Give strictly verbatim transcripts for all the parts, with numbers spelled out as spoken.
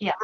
Yeah.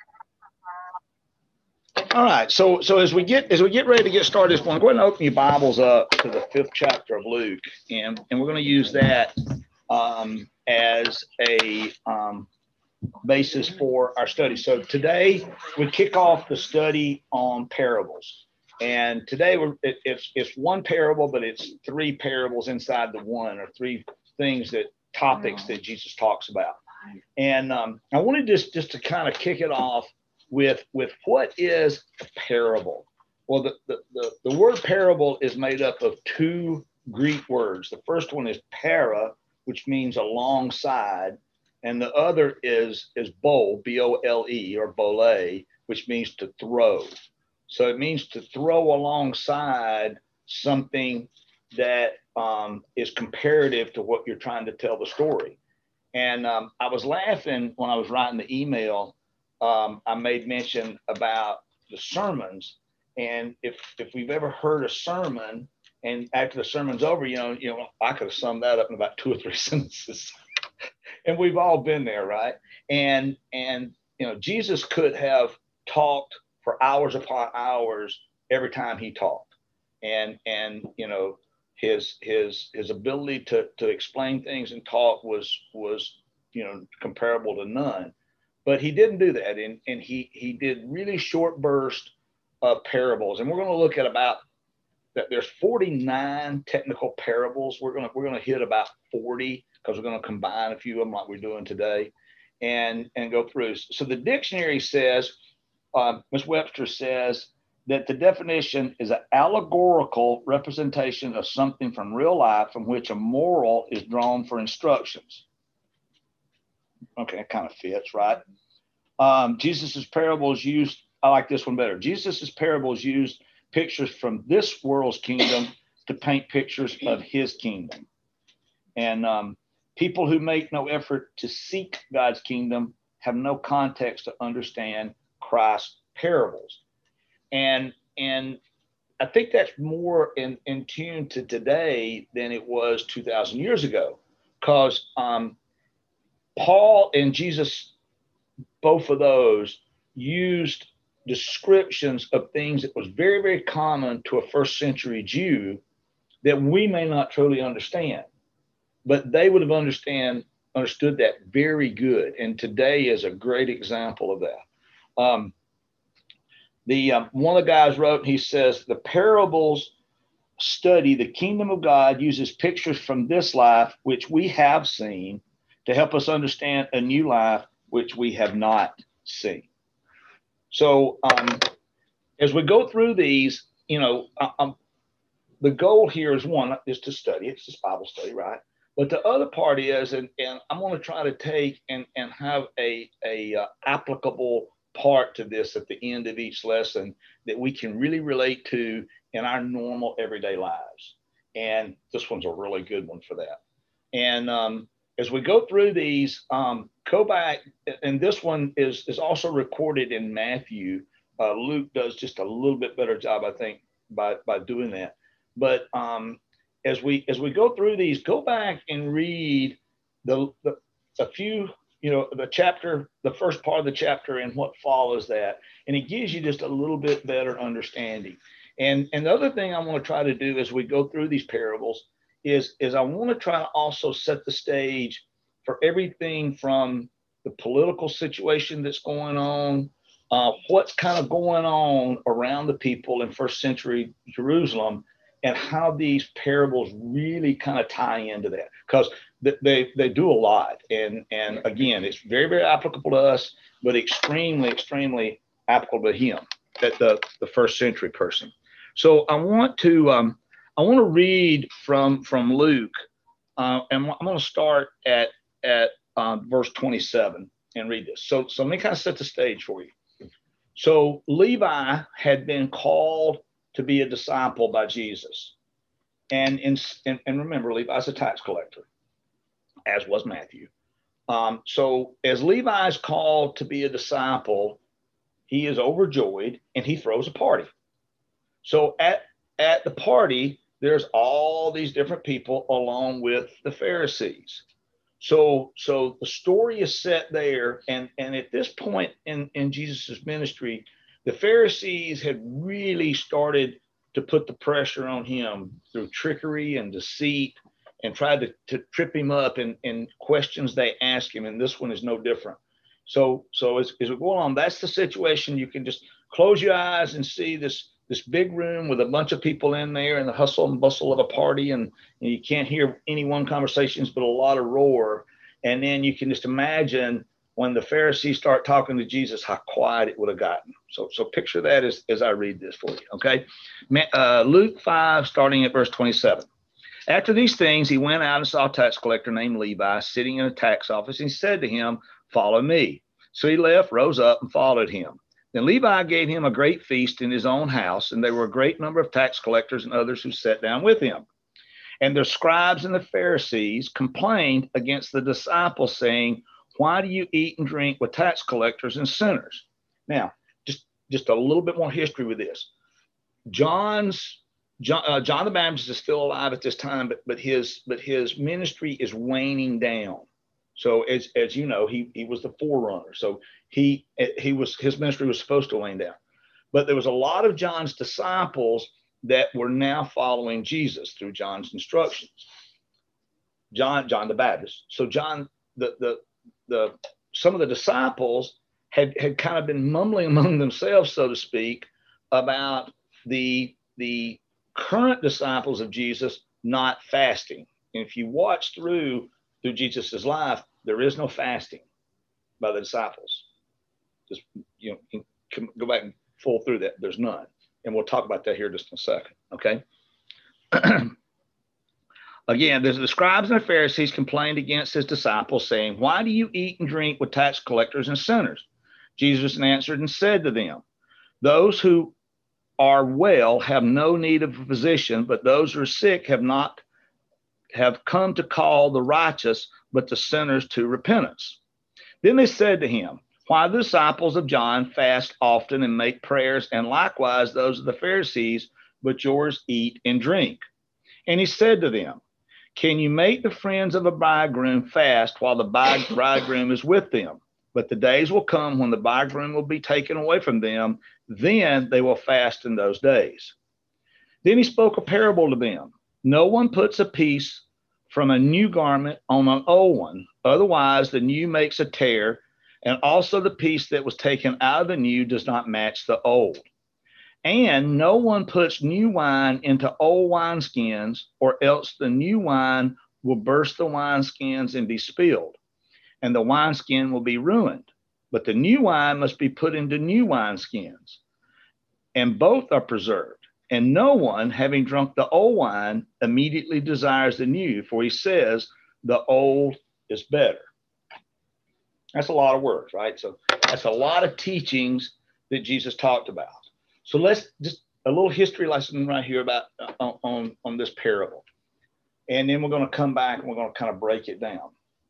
All right. So so as we get as we get ready to get started this morning, go ahead and open your Bibles up to the fifth chapter of Luke, and and we're going to use that um, as a um, basis for our study. So today we kick off the study on parables, and today we're it, it's it's one parable, but it's three parables inside the one, or three things that topics that Jesus talks about. And um, I wanted just just to kind of kick it off with with what is a parable. Well, the, the the the word parable is made up of two Greek words. The first one is para, which means alongside, and the other is is bole, B O L E, or bole, which means to throw. So it means to throw alongside something that um, is comparative to what you're trying to tell the story. And um, I was laughing when I was writing the email. Um, I made mention about the sermons, and if if we've ever heard a sermon, and after the sermon's over, you know, you know, I could have summed that up in about two or three sentences, and we've all been there, right? And and you know, Jesus could have talked for hours upon hours every time he talked, and and you know, his his his ability to to explain things and talk was was you know comparable to none. But he didn't do that, and and he he did really short burst of parables, and we're going to look at about that. There's forty-nine technical parables. We're gonna we're gonna hit about forty because we're going to combine a few of them like we're doing today, and and go through. So the dictionary says, uh, Miss Webster says that the definition is an allegorical representation of something from real life from which a moral is drawn for instructions. Okay, that kind of fits, right? Um, Jesus's parables used, I like this one better. Jesus's parables used pictures from this world's kingdom to paint pictures of his kingdom. And um, people who make no effort to seek God's kingdom have no context to understand Christ's parables. And and I think that's more in, in tune to today than it was two thousand years ago, because um, Paul and Jesus, both of those, used descriptions of things that was very, very common to a first century Jew that we may not truly understand, but they would have understand understood that very good. And today is a great example of that. Um, the um, one of the guys wrote, he says, the parables study the kingdom of God uses pictures from this life, which we have seen, to help us understand a new life which we have not seen. So um, as we go through these, you know, um, the goal here is one is to study. It's just Bible study, right? But the other part is, and, and I'm going to try to take and, and have a, a uh, applicable part to this at the end of each lesson that we can really relate to in our normal everyday lives. And this one's a really good one for that. And um, as we go through these, um, go back, and this one is, is also recorded in Matthew. Uh, Luke does just a little bit better job, I think, by, by doing that. But um, as we as we go through these, go back and read the, the a few, you know, the chapter, the first part of the chapter and what follows that, and it gives you just a little bit better understanding. And and the other thing I want to try to do as we go through these parables is, is I want to try to also set the stage for everything from the political situation that's going on, uh, what's kind of going on around the people in first century Jerusalem, and how these parables really kind of tie into that, because they, they do a lot. And, and again, it's very, very applicable to us, but extremely, extremely applicable to him, that the, the first century person. So I want to, um, I want to read from, from Luke, uh, and I'm going to start at, at uh, verse twenty-seven and read this. So, so let me kind of set the stage for you. So Levi had been called to be a disciple by Jesus. And, in, and, and remember, Levi's a tax collector, as was Matthew. Um, so as Levi's called to be a disciple, he is overjoyed and he throws a party. So at, at the party, there's all these different people along with the Pharisees. So, so the story is set there, and and at this point in in Jesus's ministry, the Pharisees had really started to put the pressure on him through trickery and deceit, and tried to, to trip him up in, in questions they ask him, and this one is no different. So, so as, as we go on, that's the situation. You can just close your eyes and see this this big room with a bunch of people in there and the hustle and bustle of a party, and, and you can't hear any one conversations, but a lot of roar. And then you can just imagine when the Pharisees start talking to Jesus, how quiet it would have gotten. So, so picture that as, as I read this for you. Okay. Uh, Luke five, starting at verse twenty-seven. After these things, he went out and saw a tax collector named Levi sitting in a tax office, and he said to him, "Follow me." So he left, rose up, and followed him. Then Levi gave him a great feast in his own house, and there were a great number of tax collectors and others who sat down with him. And the scribes and the Pharisees complained against the disciples, saying, "Why do you eat and drink with tax collectors and sinners?" Now, just, just a little bit more history with this. John's John, uh, John the Baptist is still alive at this time, but but his but his ministry is waning down. So as as you know, he he was the forerunner. So he he was his ministry was supposed to wane down, but there was a lot of John's disciples that were now following Jesus through John's instructions. John John the Baptist. So John the the the some of the disciples had had kind of been mumbling among themselves, so to speak, about the the current disciples of Jesus not fasting. And if you watch through through Jesus's life, there is no fasting by the disciples. Just, you know, you can go back and full through that. There's none. And we'll talk about that here just in a second. Okay. Again, there's the scribes and the Pharisees complained against his disciples, saying, "Why do you eat and drink with tax collectors and sinners?" Jesus answered and said to them, "Those who are well have no need of a physician, but those who are sick have not have come to call the righteous, but the sinners to repentance." Then they said to him, "Why the disciples of John fast often and make prayers, and likewise those of the Pharisees, but yours eat and drink?" And he said to them, "Can you make the friends of a bridegroom fast while the bridegroom is with them? But the days will come when the bridegroom will be taken away from them. Then they will fast in those days." Then he spoke a parable to them. "No one puts a piece from a new garment on an old one. Otherwise, the new makes a tear, and also the piece that was taken out of the new does not match the old. And no one puts new wine into old wineskins, or else the new wine will burst the wineskins and be spilled, and the wineskin will be ruined. But the new wine must be put into new wineskins, and both are preserved. And no one, having drunk the old wine, immediately desires the new, for he says, the old is better." That's a lot of words, right? So that's a lot of teachings that Jesus talked about. So let's just a little history lesson right here about uh, on, on this parable. And then we're going to come back and we're going to kind of break it down.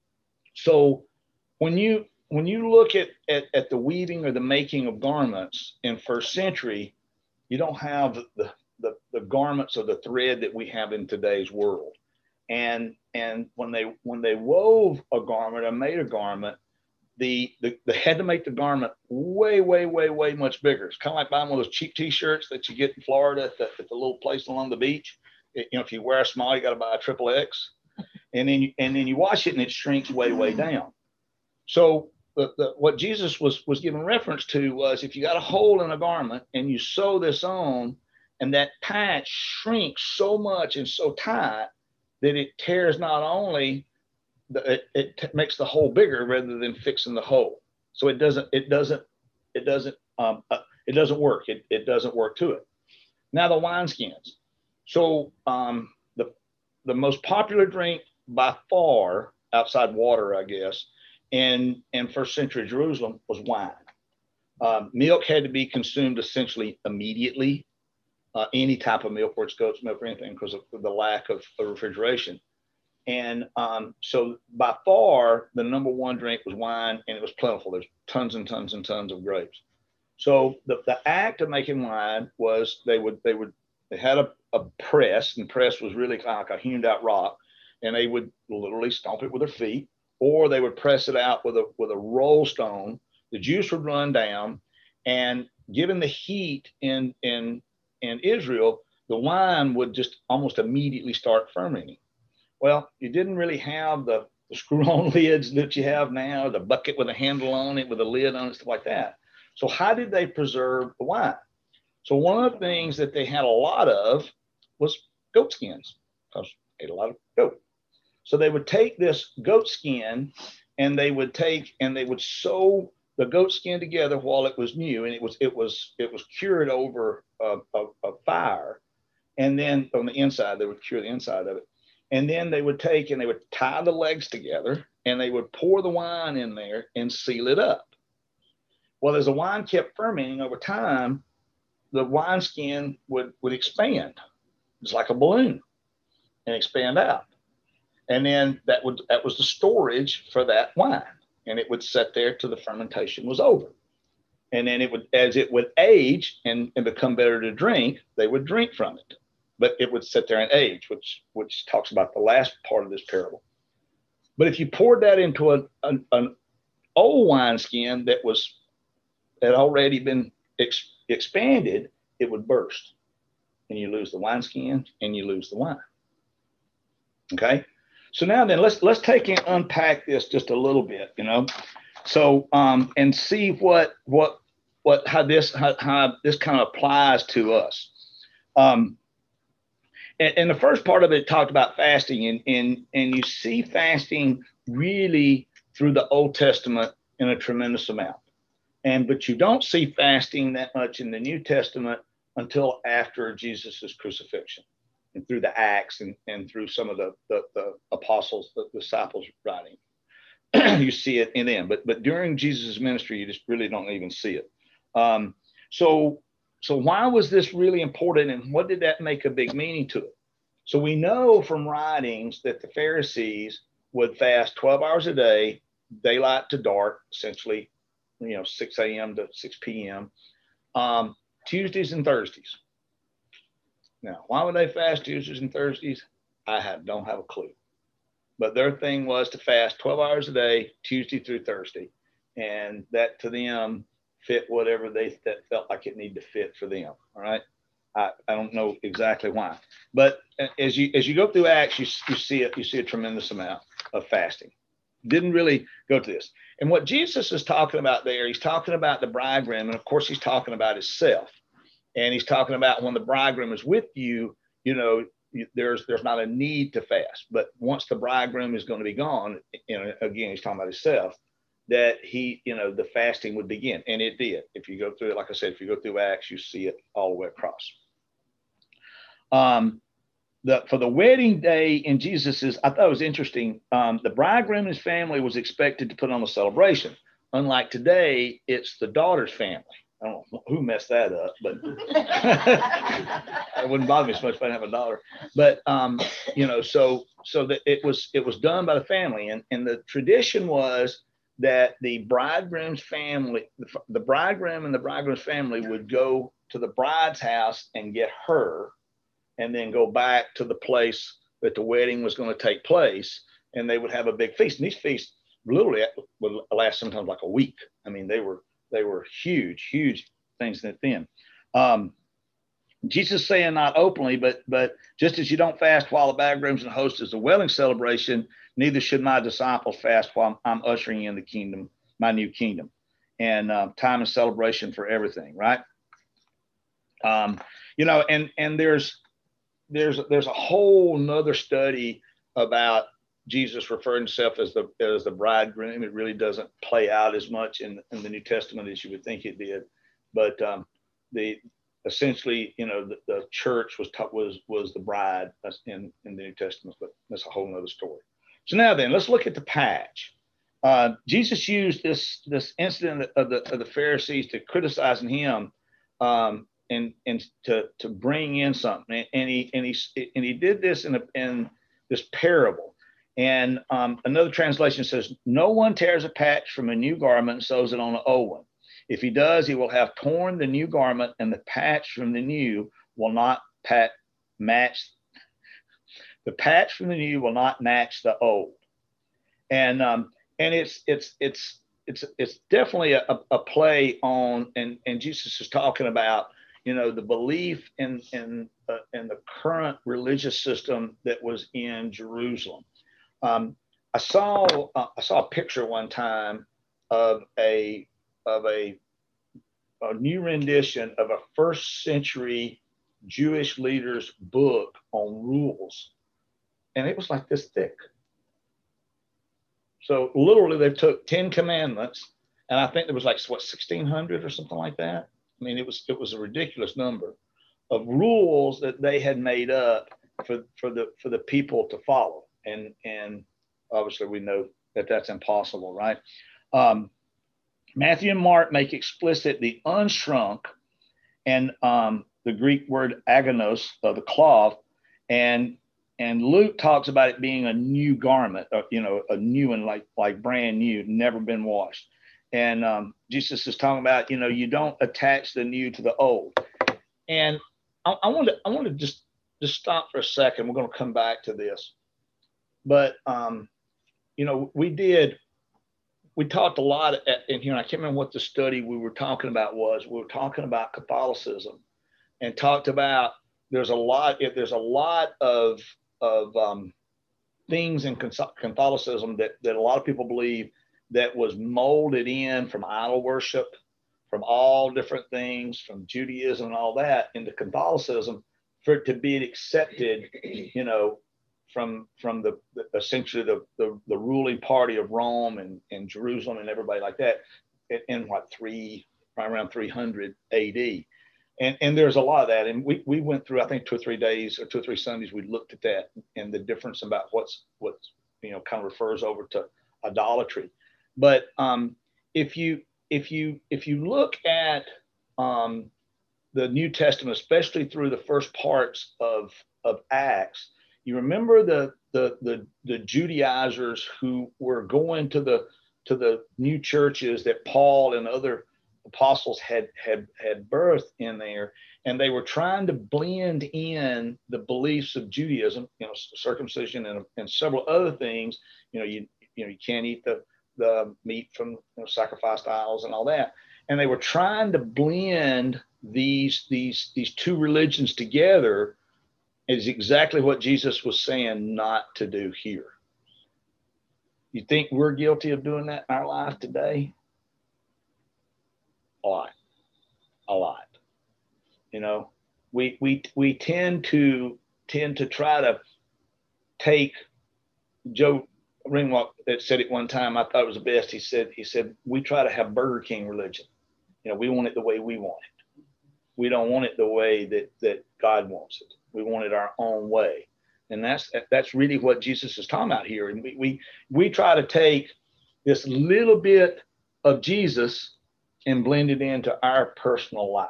So when you when you look at, at, at the weaving or the making of garments in first century, you don't have the, the, the garments or the thread that we have in today's world. And and when they when they wove a garment or made a garment, the, the they had to make the garment way, way, way, way much bigger. It's kind of like buying one of those cheap T-shirts that you get in Florida at the, at the little place along the beach. It, you know, if you wear a small, you got to buy a triple X, and then you, and then you wash it and it shrinks way, way down. So the, the, what Jesus was was giving reference to was, if you got a hole in a garment and you sew this on, and that patch shrinks so much and so tight that it tears not only the, it, it t- makes the hole bigger rather than fixing the hole. So it doesn't it doesn't it doesn't um, uh, it doesn't work. It it doesn't work to it. Now the wineskins. So um, the the most popular drink by far outside water, I guess, in in first century Jerusalem was wine. Um, milk had to be consumed essentially immediately. Uh, any type of milk, whether it's goat's milk or anything, because of the lack of, of refrigeration. And um, so by far, the number one drink was wine, and it was plentiful. There's tons and tons and tons of grapes. So the, the act of making wine was they would they would they had a, a press, and press was really kind of like a hewn out rock, and they would literally stomp it with their feet, or they would press it out with a with a roll stone. The juice would run down, and given the heat in in in Israel, the wine would just almost immediately start fermenting. Well, you didn't really have the, the screw-on lids that you have now, the bucket with a handle on it, with a lid on it, stuff like that. So how did they preserve the wine? So one of the things that they had a lot of was goat skins, because they ate a lot of goat. So they would take this goat skin, and they would take and they would sew the goat skin together while it was new, and it was it was it was cured over a, a, a fire, and then on the inside they would cure the inside of it, and then they would take and they would tie the legs together, and they would pour the wine in there and seal it up. Well, as the wine kept fermenting over time, the wineskin would would expand, just like a balloon, and expand out, and then that would that was the storage for that wine. And it would sit there till the fermentation was over. And then it would, as it would age and, and become better to drink, they would drink from it. But it would sit there and age, which which talks about the last part of this parable. But if you poured that into a, an, an old wineskin that was had already been ex, expanded, it would burst. And you lose the wineskin and you lose the wine. Okay? So now then, let's let's take and unpack this just a little bit, you know. So um, and see what what what how this how, how this kind of applies to us. Um, and, and the first part of it talked about fasting, and and and you see fasting really through the Old Testament in a tremendous amount, and but you don't see fasting that much in the New Testament until after Jesus's crucifixion, and through the Acts, and, and through some of the, the, the apostles, the disciples writing. You see it in them. But but during Jesus' ministry, you just really don't even see it. Um, so, so why was this really important, and what did that make a big meaning to it? So we know from writings that the Pharisees would fast twelve hours a day, daylight to dark, essentially, you know, six a.m. to six p.m., um, Tuesdays and Thursdays. Now, why would they fast Tuesdays and Thursdays? I have, don't have a clue. But their thing was to fast twelve hours a day, Tuesday through Thursday. And that to them fit whatever they that felt like it needed to fit for them. All right. I, I don't know exactly why. But as you as you go through Acts, you, you see it, you see a tremendous amount of fasting. Didn't really go to this. And what Jesus is talking about there, he's talking about the bridegroom. And of course, he's talking about himself. And he's talking about when the bridegroom is with you, you know, there's there's not a need to fast. But once the bridegroom is going to be gone, you know, again, he's talking about himself, that he, you know, the fasting would begin. And it did. If you go through it, like I said, if you go through Acts, you see it all the way across. Um, the for the wedding day in Jesus's, I thought it was interesting. Um, the bridegroom and his family was expected to put on a celebration. Unlike today, it's the daughter's family. I don't know who messed that up, but it wouldn't bother me so much if I didn't have a daughter. But um, you know, so so that it was it was done by the family, and and the tradition was that the bridegroom's family, the, the bridegroom and the bridegroom's family would go to the bride's house and get her, and then go back to the place that the wedding was going to take place, and they would have a big feast. And these feasts literally would last sometimes like a week. I mean, they were. They were huge, huge things that then. Um, Jesus saying not openly, but but just as you don't fast while the bridegroom and host is a wedding celebration, neither should my disciples fast while I'm ushering in the kingdom, my new kingdom, and uh, time and celebration for everything, right? Um, you know, and and there's there's there's a whole nother study about Jesus referring himself as the as the bridegroom. It really doesn't play out as much in, in the New Testament as you would think it did, but um, the essentially, you know, the, the church was was was the bride in in the New Testament, but that's a whole nother story. So now then, let's look at the patch. Uh, Jesus used this this incident of the of the Pharisees to criticizing him, um, and and to to bring in something, and he and he and he did this in a in this parable. And um, another translation says, no one tears a patch from a new garment and sews it on an old one. If he does, he will have torn the new garment, and the patch from the new will not pat, match. The patch from the new will not match the old. and um, and it's it's it's it's it's definitely a, a play on, and and Jesus is talking about, you know, the belief in in uh, in the current religious system that was in Jerusalem. Um, I saw uh, I saw a picture one time of a of a, a new rendition of a first century Jewish leader's book on rules, and it was like this thick. So literally, they took Ten Commandments, and I think there was like what sixteen hundred or something like that. I mean, it was it was a ridiculous number of rules that they had made up for for the for the people to follow, and and obviously we know that that's impossible, right? Um, Matthew and Mark make explicit the unshrunk and um, the Greek word agonos, uh, the cloth, and and Luke talks about it being a new garment, uh, you know, a new and like like brand new, never been washed. And um, Jesus is talking about, you know, you don't attach the new to the old. And I, I want to I want to just just stop for a second. We're going to come back to this, but um, you know, we did. We talked a lot in here, and I can't remember what the study we were talking about was. We were talking about Catholicism, and talked about there's a lot. There's a lot of of um, things in Catholicism that that a lot of people believe that was molded in from idol worship, from all different things, from Judaism and all that into Catholicism, for it to be accepted, you know, from from the, the essentially the, the the ruling party of Rome and, and Jerusalem and everybody like that in, in what three right around three hundred A D. And and there's a lot of that. And we we went through, I think, two or three days or two or three Sundays, we looked at that and the difference about what's what's you know kind of refers over to idolatry. But um, if you if you if you look at um, the New Testament, especially through the first parts of of Acts, you remember the the the, the Judaizers who were going to the to the new churches that Paul and other apostles had had had birthed in there, and they were trying to blend in the beliefs of Judaism, you know, circumcision and, and several other things. You know, you you know you can't eat the the meat from you know, sacrificed idols and all that. And they were trying to blend these, these, these two religions together, is exactly what Jesus was saying not to do here. You think we're guilty of doing that in our life today? A lot, a lot. You know, we, we, we tend to tend to try to take Joe Ringwalk that said it one time. I thought it was the best. He said, he said, we try to have Burger King religion. You know, we want it the way we want it. We don't want it the way that, that God wants it. We want it our own way. And that's, that's really what Jesus is talking about here. And we, we, we try to take this little bit of Jesus and blend it into our personal life.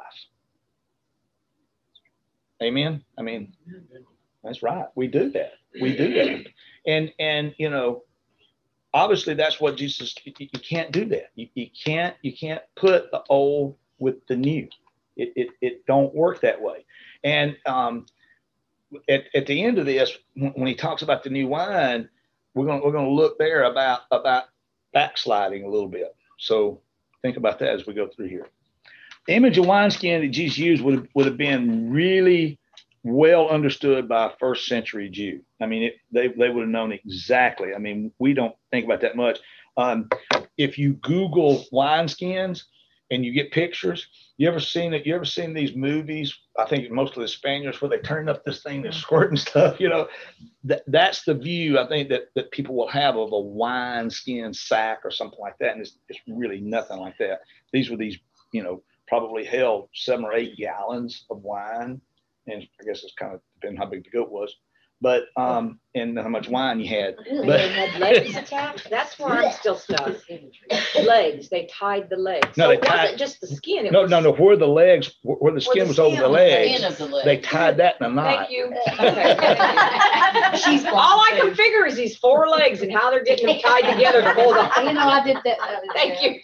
Amen. I mean, that's right. We do that. We do that. And, and, you know, obviously that's what Jesus, you, you can't do that. You, you can't, you can't put the old with the new. It, it, it don't work that way. And um, at, at the end of this, when he talks about the new wine, we're going we're going to look there about, about backsliding a little bit. So think about that as we go through here. The image of wineskin that Jesus used would have, would have been really well understood by a first century Jew. I mean, it, they, they would have known exactly. I mean, we don't think about that much. Um, if you Google wineskins and you get pictures, you ever seen it? You ever seen these movies? I think most of the Spaniards where they turn up this thing that's squirting stuff, you know, that, that's the view I think that, that people will have of a wineskin sack or something like that. And it's, it's really nothing like that. These were these, you know, probably held seven or eight gallons of wine. And I guess it's kind of depending how big the goat was, but um, and how much wine you had. Really? But, They had legs attached. That's where I'm still stuck. Legs. They tied the legs. No, so they it wasn't tied, just the skin. It no, was, no, no. Where the legs, where the skin the was skin over the was legs, the skin of the they leg. tied that in a knot. Thank you. Okay. She's all I can figure is these four legs and how they're getting them tied together to hold on. You know, I did that. uh, Thank you.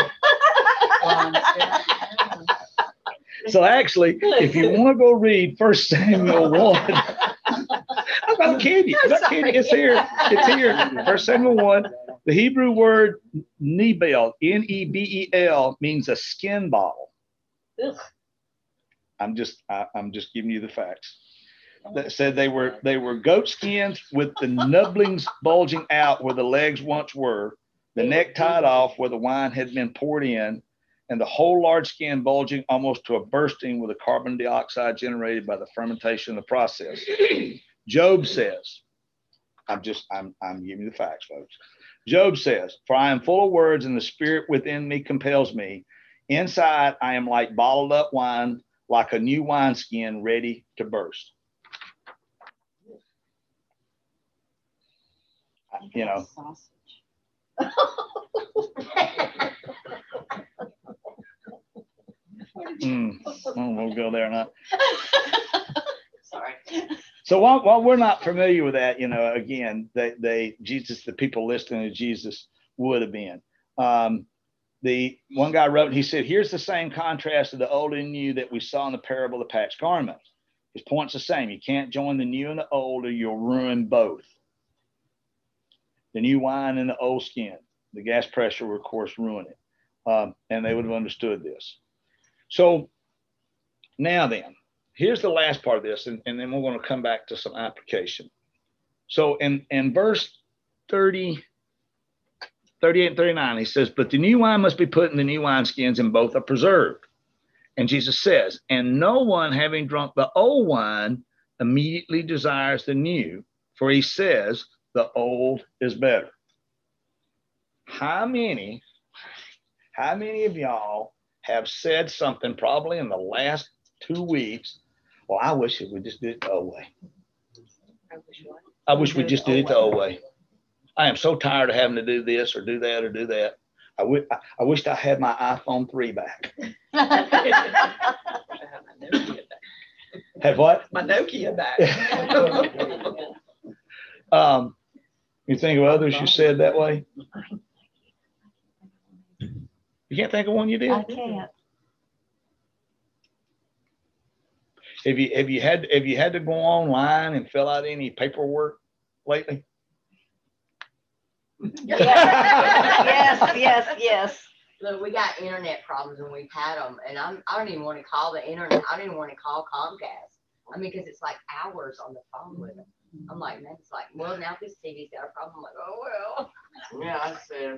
So actually, if you want to go read First Samuel one, I'm not kidding you. I'm not kidding you. It's here. It's here. First Samuel one. The Hebrew word nebel, N E B E L, means a skin bottle. Ugh. I'm just I, I'm just giving you the facts. That said they were they were goat skins with the nubblings bulging out where the legs once were, the neck tied off where the wine had been poured in, and the whole large skin bulging almost to a bursting with the carbon dioxide generated by the fermentation of the process. Job says, I'm just I'm I'm giving you the facts, folks. Job says, "For I am full of words, and the spirit within me compels me. Inside I am like bottled up wine, like a new wineskin ready to burst." You know. mm, well, we'll go there or not. Sorry. So while, while we're not familiar with that, you know, again, they, they Jesus, the people listening to Jesus would have been. Um, the one guy wrote, he said, "Here's the same contrast of the old and new that we saw in the parable of the patched garment. His point's the same. You can't join the new and the old, or you'll ruin both. The new wine and the old skin. The gas pressure will, of course, ruin it." Um, and they would have understood this. So now then, here's the last part of this, and, and then we're going to come back to some application. So in, in verse thirty, thirty-eight and thirty-nine, he says, "But the new wine must be put in the new wineskins, and both are preserved." And Jesus says, "And no one, having drunk the old wine, immediately desires the new, for he says, the old is better." How many, how many of y'all have said something probably in the last two weeks? "Well, I wish it would just do it the old way. I wish what? I wish we just did it the old way. I am so tired of having to do this or do that or do that. I, w- I, I wished I had my iPhone three back." Had what? My Nokia back. um, you think of others you said that way? You can't think of one you did? I can't. Have you have you had have you had to go online and fill out any paperwork lately? Yes, yes, yes. Look, we got internet problems and we've had them, and I'm I don't even want to call the internet. I don't even want to call Comcast. I mean, because it's like hours on the phone with them. I'm like, man, it's like, well, now this T V's got a problem. I'm like, oh well. Yeah, I said.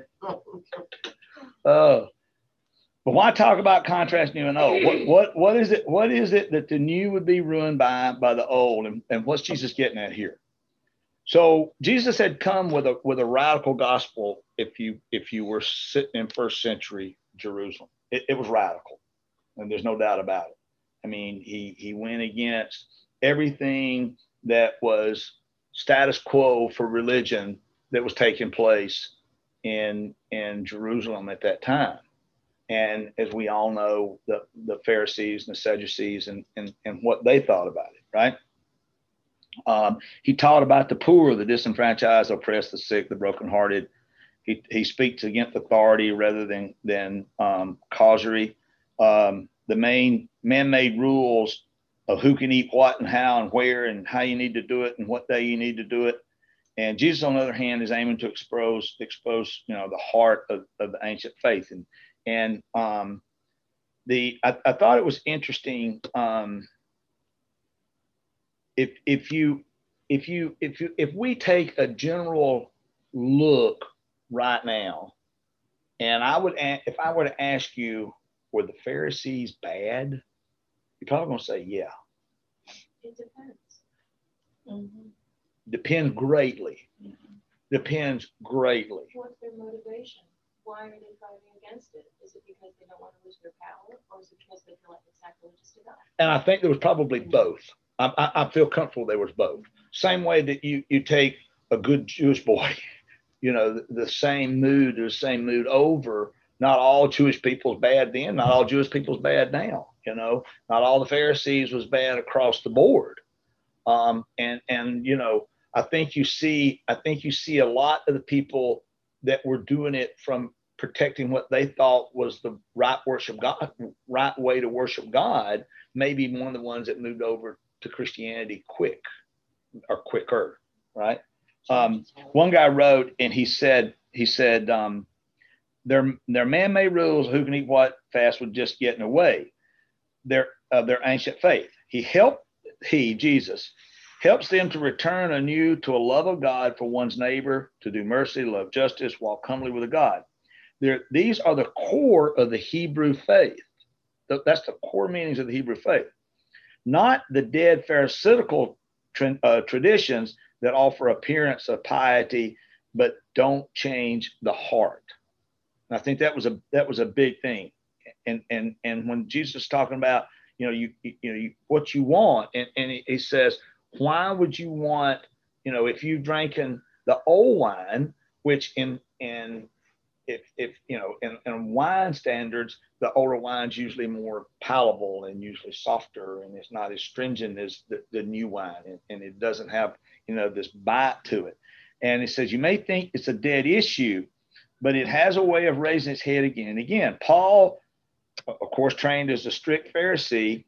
Oh, but why talk about contrast new and old? What what what is it? What is it that the new would be ruined by by the old? And, and what's Jesus getting at here? So Jesus had come with a with a radical gospel. If you if you were sitting in first century Jerusalem, it, it was radical, and there's no doubt about it. I mean, he he went against everything that was status quo for religion that was taking place in in Jerusalem at that time. And as we all know, the, the Pharisees and the Sadducees and, and, and what they thought about it, right? Um, he taught about the poor, the disenfranchised, oppressed, the sick, the brokenhearted. He, he speaks against authority rather than, than um, causery. Um, the main man-made rules of who can eat what and how and where and how you need to do it and what day you need to do it. And Jesus, on the other hand, is aiming to expose, expose, you know, the heart of, of the ancient faith. And And um, the I, I thought it was interesting. Um, if if you if you if you if we take a general look right now, and I would if I were to ask you, were the Pharisees bad? You're probably going to say, yeah. It depends. Mm-hmm. Depends greatly. Mm-hmm. Depends greatly. What's their motivation? Why are they fighting against it? Is it because they don't want to lose their power, or is it because they feel like it's sacrilegious to God? And I think there was probably both. I, I, I feel comfortable there was both. Same way that you you take a good Jewish boy, you know, the, the same mood, the same mood over. Not all Jewish people's bad then. Not all Jewish people's bad now. You know, not all the Pharisees was bad across the board. Um, and and you know, I think you see, I think you see a lot of the people that were doing it from protecting what they thought was the right worship God, right way to worship God, maybe one of the ones that moved over to Christianity quick or quicker, right? Um, one guy wrote, and he said, he said, um, their, their man-made rules, who can eat what fast, would just get in the way. Their, of their ancient faith. He helped, he, Jesus, helps them to return anew to a love of God for one's neighbor, to do mercy, love justice, walk humbly with a God. There, these are the core of the Hebrew faith. That's the core meanings of the Hebrew faith, not the dead Pharisaical tra- uh, traditions that offer appearance of piety, but don't change the heart. And I think that was a that was a big thing. And and and when Jesus is talking about, you know, you you know you, what you want, and, and he, he says, why would you want, you know, if you've drinking the old wine, which in in if if you know in, in wine standards, the older wine's usually more palatable and usually softer, and it's not as stringent as the, the new wine, and, and it doesn't have, you know, this bite to it. And he says, you may think it's a dead issue, but it has a way of raising its head again and again. Paul, of course, trained as a strict Pharisee,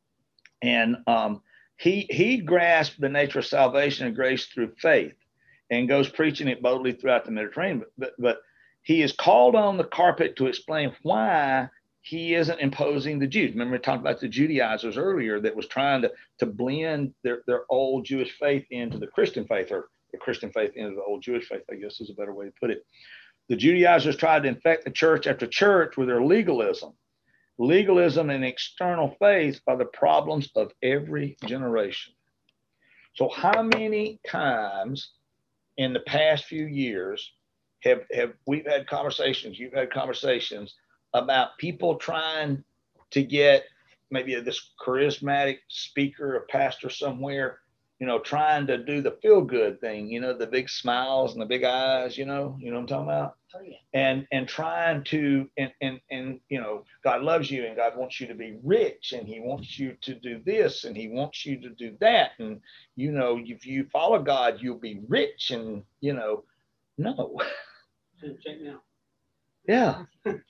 and um, he he grasped the nature of salvation and grace through faith, and goes preaching it boldly throughout the Mediterranean. But but he is called on the carpet to explain why he isn't imposing the Jews. Remember, we talked about the Judaizers earlier that was trying to to blend their their old Jewish faith into the Christian faith, or the Christian faith into the old Jewish faith, I guess is a better way to put it. The Judaizers tried to infect the church after church with their legalism. Legalism and external faith are the problems of every generation. So how many times in the past few years have, have we've had conversations, you've had conversations about people trying to get maybe this charismatic speaker or pastor somewhere, you know, trying to do the feel good thing, you know, the big smiles and the big eyes, you know, you know what I'm talking about? Oh, yeah. And, and trying to, and, and, and, you know, God loves you and God wants you to be rich and he wants you to do this and he wants you to do that. And, you know, if you follow God, you'll be rich and, you know, no. Check now. Yeah.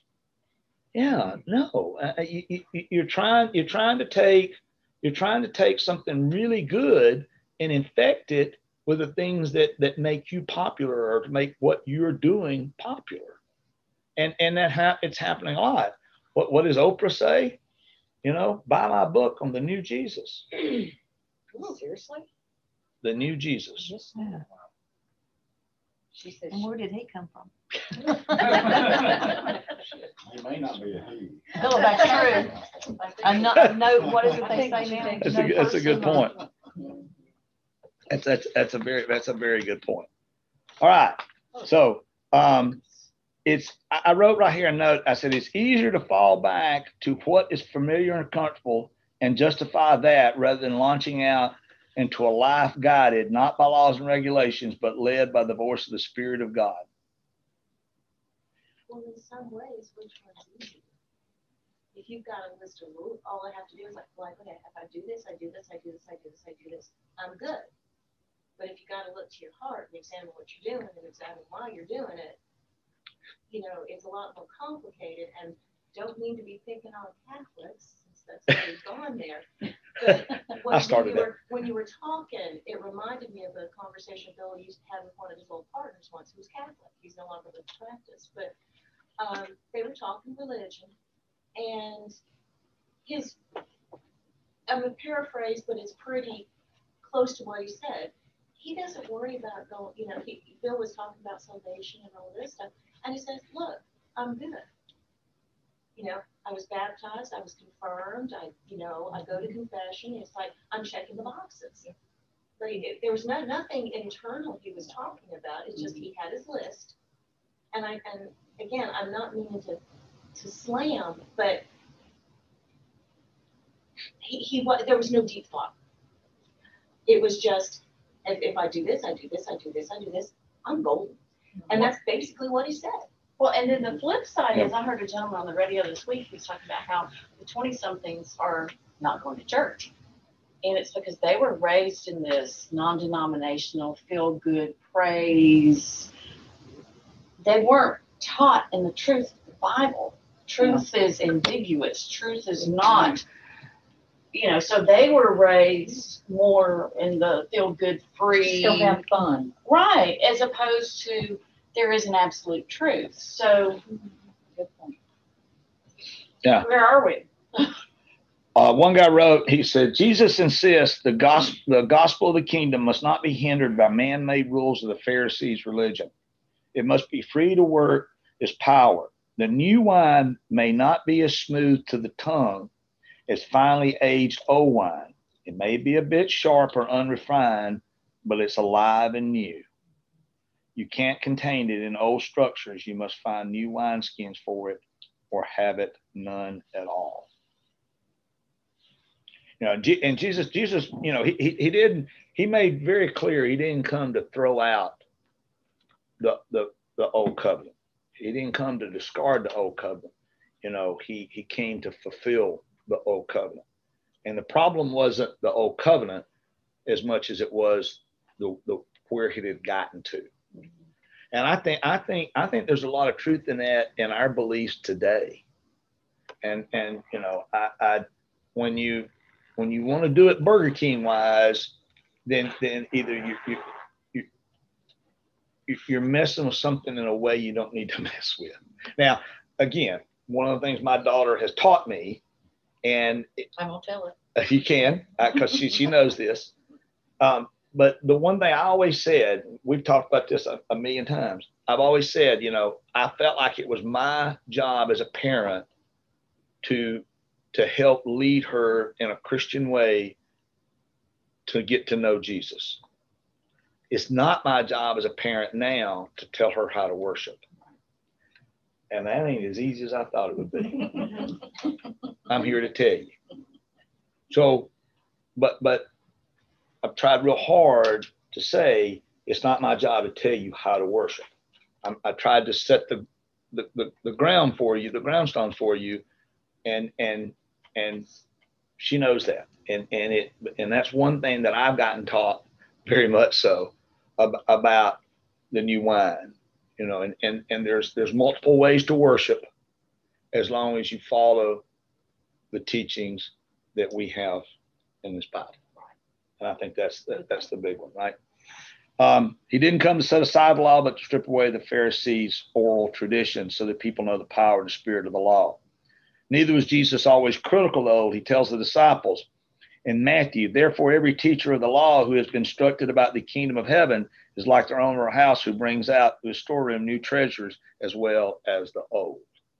Yeah, no, uh, you, you, you're trying, you're trying to take, you're trying to take something really good and infect it with the things that, that make you popular or to make what you're doing popular. And, and that ha- it's happening a lot. What, what does Oprah say? You know, buy my book on the new Jesus. Seriously? The new Jesus. Yeah. She said, And where did he come from? He may not be a he. No, that's true. A no, a no, what is it they say now? That's a, No that's a good person or- point. That's, that's, that's a very, that's a very good point. All right. So, um, it's, I I wrote right here a note. I said, it's easier to fall back to what is familiar and comfortable and justify that rather than launching out into a life guided, not by laws and regulations, but led by the voice of the Spirit of God. Well, in some ways, which one's easier? If you've got a list of rules, all I have to do is like, like, okay, if I do this, I do this, I do this, I do this, I do this, I'm good. But if you got to look to your heart and examine what you're doing and examine why you're doing it, you know, it's a lot more complicated, and don't mean to be picking on Catholics, since that's why we've gone there. But when, I started when you were, when you were talking, it reminded me of a conversation Bill used to have with one of his old partners once, who was Catholic. He's no longer in practice, but um, they were talking religion, and his, I'm gonna paraphrase, but it's pretty close to what he said. He doesn't worry about going, you know, he, Bill was talking about salvation and all this stuff, and he says, look, I'm good. You know, I was baptized, I was confirmed, I, you know, I go to confession, it's like, I'm checking the boxes. But he, there was no, nothing internal he was talking about, it's just he had his list. And I, and again, I'm not meaning to, to slam, but he, he, there was no deep thought. It was just, if, if I do this, I do this, I do this, I do this, I'm golden. And that's basically what he said. Well, and then the flip side is, I heard a gentleman on the radio this week, he was talking about how the twenty-somethings are not going to church. And it's because they were raised in this non-denominational, feel-good praise. They weren't taught in the truth of the Bible. Truth is ambiguous. Truth is not, you know, so they were raised more in the feel-good, free. Still have fun. Right, as opposed to there is an absolute truth. So, good point. Yeah. Where are we? Uh, one guy wrote, he said, Jesus insists the gospel, the gospel of the kingdom must not be hindered by man-made rules of the Pharisees' religion. It must be free to work its power. The new wine may not be as smooth to the tongue as finely aged old wine. It may be a bit sharp or unrefined, but it's alive and new. You can't contain it in old structures. You must find new wineskins for it or have it none at all. You know, and Jesus, Jesus, you know, he, he, he didn't, he made very clear he didn't come to throw out the, the, the old covenant. He didn't come to discard the old covenant. You know, he, he came to fulfill the old covenant. And the problem wasn't the old covenant as much as it was the, the where it had gotten to. And I think, I think, I think there's a lot of truth in that in our beliefs today. And, and, you know, I, I, when you, when you want to do it Burger King wise, then, then either you, you, you, if you're messing with something in a way you don't need to mess with. Now, again, one of the things my daughter has taught me, and I won't tell it. if you can, because she, she knows this. Um, but the one thing I always said, we've talked about this a, a million times. I've always said, you know, I felt like it was my job as a parent to, to help lead her in a Christian way to get to know Jesus. It's not my job as a parent now to tell her how to worship. And that ain't as easy as I thought it would be. I'm here to tell you. So, but, but I've tried real hard to say, it's not my job to tell you how to worship. I'm, I tried to set the, the, the, the ground for you, the groundstone for you. And, and, and she knows that. And, and it, and that's one thing that I've gotten taught very much so ab- about the new wine, you know, and, and, and there's, there's multiple ways to worship as long as you follow the teachings that we have in this Bible. And I think that's the, that's the big one, right? Um, he didn't come to set aside the law, but to strip away the Pharisees' oral tradition so that people know the power and the spirit of the law. Neither was Jesus always critical, though. He tells the disciples in Matthew, therefore, every teacher of the law who has been instructed about the kingdom of heaven is like their owner of a house who brings out to his storeroom new treasures as well as the old.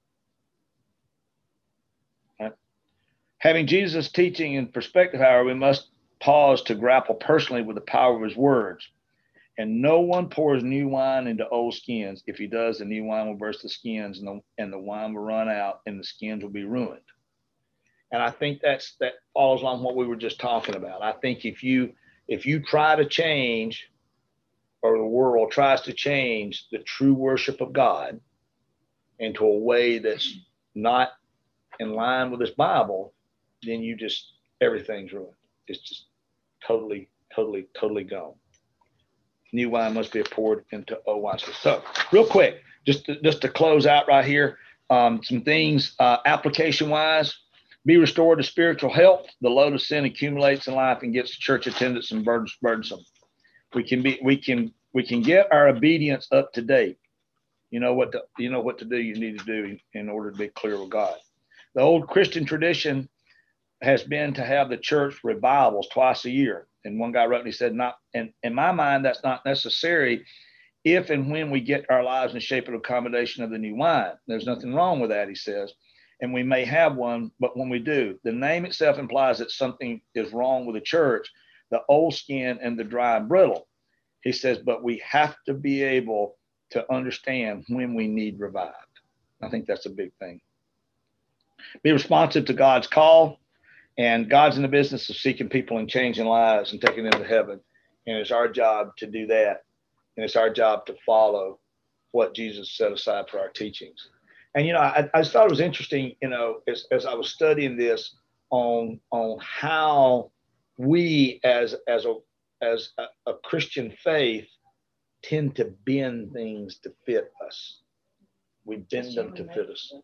Right? Having Jesus' teaching in perspective, however, we must pause to grapple personally with the power of his words. And no one pours new wine into old skins. If he does, the new wine will burst the skins and the, and the wine will run out and the skins will be ruined. And I think that's, that follows along what we were just talking about. I think if you, if you try to change, or the world tries to change the true worship of God into a way that's not in line with this Bible, then you just, everything's ruined. It's just totally, totally, totally gone. New wine must be poured into old wine. So real quick, just to, just to close out right here, um, some things uh, application wise, be restored to spiritual health. The load of sin accumulates in life and gets church attendance and burdens, burdensome. We can be, we can, we can get our obedience up to date. You know what to, you know what to do. You need to do in order to be clear with God. The old Christian tradition has been to have the church revivals twice a year. And one guy wrote and he said, not, and in my mind, that's not necessary if and when we get our lives in shape of accommodation of the new wine. There's nothing wrong with that, he says. And we may have one, but when we do, the name itself implies that something is wrong with the church, the old skin and the dry and brittle. He says, but we have to be able to understand when we need revived. I think that's a big thing. Be responsive to God's call. And God's in the business of seeking people and changing lives and taking them to heaven. And it's our job to do that. And it's our job to follow what Jesus set aside for our teachings. And, you know, I, I just thought it was interesting, you know, as, as I was studying this on, on how we as, as, a, as a, a Christian faith tend to bend things to fit us. We bend them to fit us.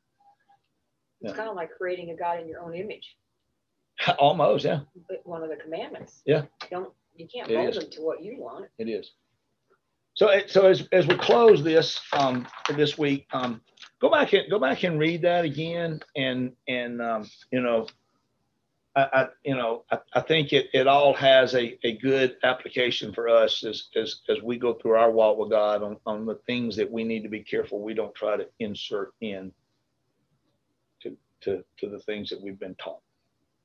It's Yeah. kind of like creating a God in your own image. Almost, yeah. But one of the commandments. Yeah. Don't, you can't It mold is. them to what you want. It is. So, it- so as, as we close this, um, for this week, um, go back and, go back and read that again and, and, um, you know, I, I, you know, I, I think it, it all has a, a good application for us as, as, as we go through our walk with God on, on the things that we need to be careful we don't try to insert in to, to, to the things that we've been taught.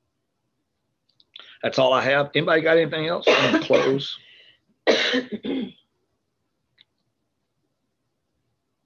That's all I have. Anybody got anything else? I'm gonna close.